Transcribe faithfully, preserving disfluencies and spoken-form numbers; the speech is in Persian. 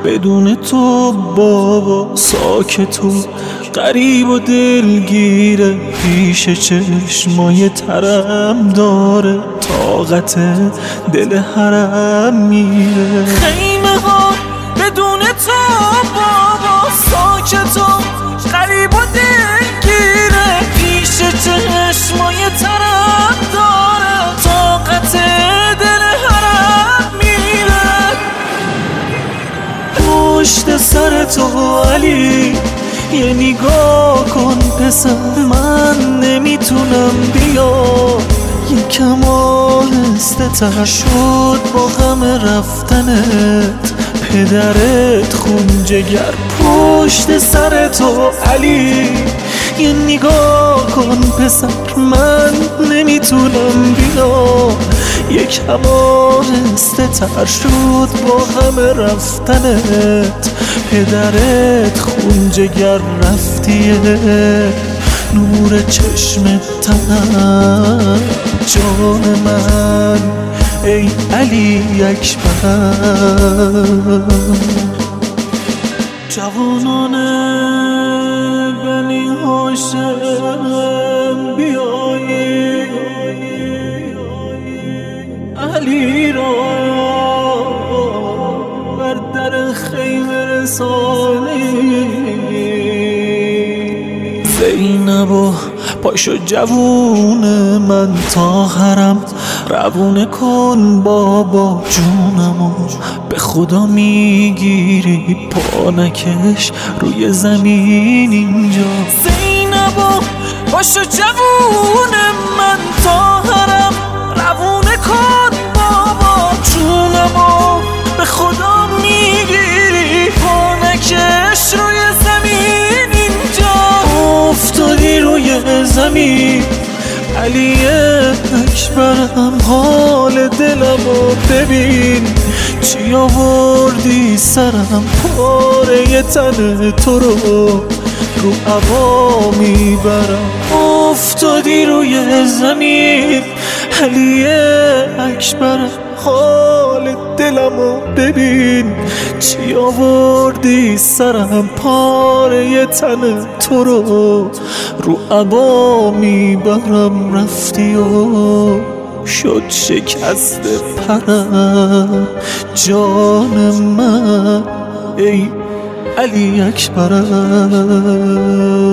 بدون تو بابا ساکت و غریب و دلگیره، پیش چشمای ترم داره، طاقت دل حرم میره. خیمه ها بدون تو بابا ساکت و غریب و دلگیره، پیش چشمای ترم داره، طاقت دل حرم میره. پشت سر تو علی یه نگاه کن پسر، من نمیتونم بیا، یکم آهسته تر شد با غم رفتنت، پدرت خون جگر. پشت سر تو علی یه نگاه کن پسر، من نمیتونم بیا، یکم آهسته تر شد با غم رفتنت، پدرت خون جگر رفتیه، نور چشم تنم جان من ای علی اکبر. جوانان بنی هاشم بیایی علی را بر در خیمه رسانی. زینبو پاشو جوون من تا حرم روونه کن بابا جونمو، به خدا میگیری پا نکش روی زمین اینجا. زینبو پاشو جوون من تا حرم روونه کن بابا جونمو، به خدا میگیری پا نکش روی زمین اینجا. افتادی روی زمین علی اکبرم، حال دلمو ببین، چی آوردی سرم، پاره تن تو رو رو هوا میبرم. افتادی روی زمین علی اکبرم، حال دلمو ببین، چی آوردی سرم، پاره تن تو رو رو عبا میبرم. رفتی و شد شکست پرم جان من ای علی اکبرم.